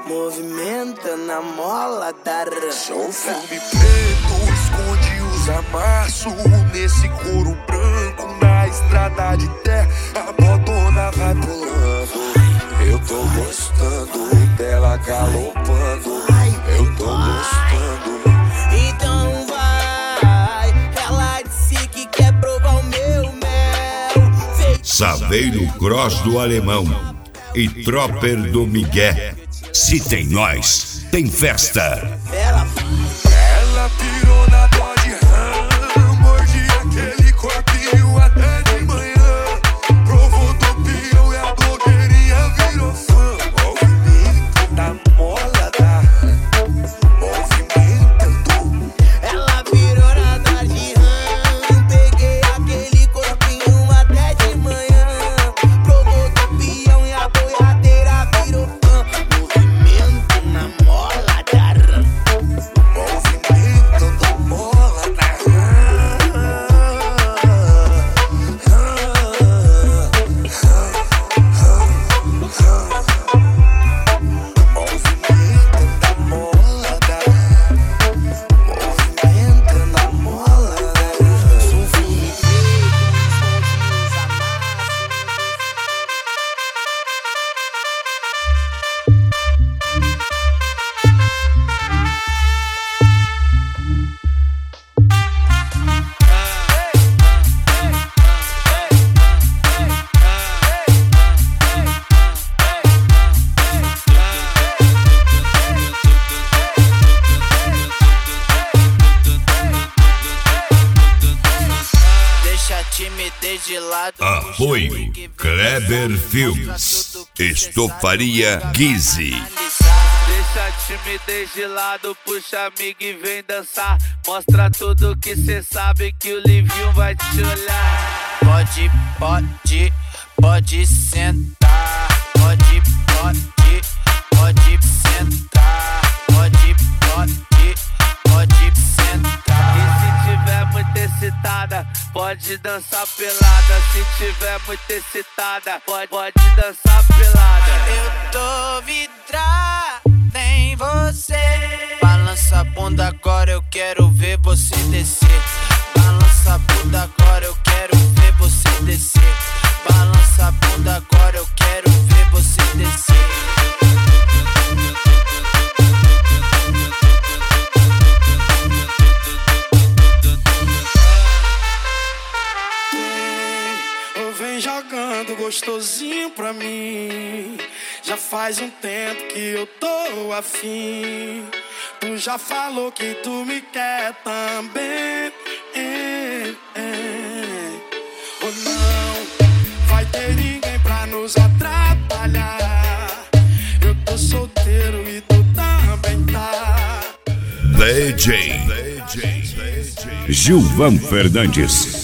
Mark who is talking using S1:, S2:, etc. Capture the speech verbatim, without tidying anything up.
S1: movimentando a mola da rança.
S2: Sou filme preto, esconde os amassos nesse couro branco, na estrada de terra, a botona vai pulando. Eu tô gostando dela galopando, eu tô gostando.
S1: Então vai, ela disse que quer provar o meu mel.
S3: Saveiro Cross do Alemão e Tropper do Miguel. Se tem nós, tem festa.
S1: Ela,
S2: ela pirou na Dodge Ram, mordi aquele corpinho até de manhã. Provou topião e a blogueirinha virou fã. Movimento da mola da movimentando.
S1: ela virou na Dodge Ram, peguei aquele corpinho até de manhã. Provou topião e a boiadeira virou fã. Movimento na mola da rã.
S2: Movimento da mola da movimento da mola da
S1: Movimento na mola da sou filme preto, esconde os amassos. Deixa a timidez de lado.
S3: Apoio Kleber Filmes, Estofaria Guise.
S4: Deixa a timidez de lado, puxa amigo e vem dançar. Mostra tudo que cê sabe que o Livinho vai te olhar.
S1: Pode, pode, pode sentar. Pode, pode, pode sentar. Pode, pode, pode sentar.
S4: E se tiver muito excitada, pode dançar pelada. Se tiver muito excitada, pode, pode dançar pelada.
S1: Eu tô vidrada em você. Balança a bunda agora, eu quero ver você descer. Balança a bunda agora, eu quero ver você descer. Balança a bunda agora, eu quero ver você descer.
S2: eu venho jogando gostosinho pra mim. Já faz um tempo que eu tô afim. Tu já falou que tu me quer também. É, é. Ou não vai ter ninguém pra nos atrapalhar. Eu tô solteiro e tu também tá.
S3: D J Gilvan Fernandes.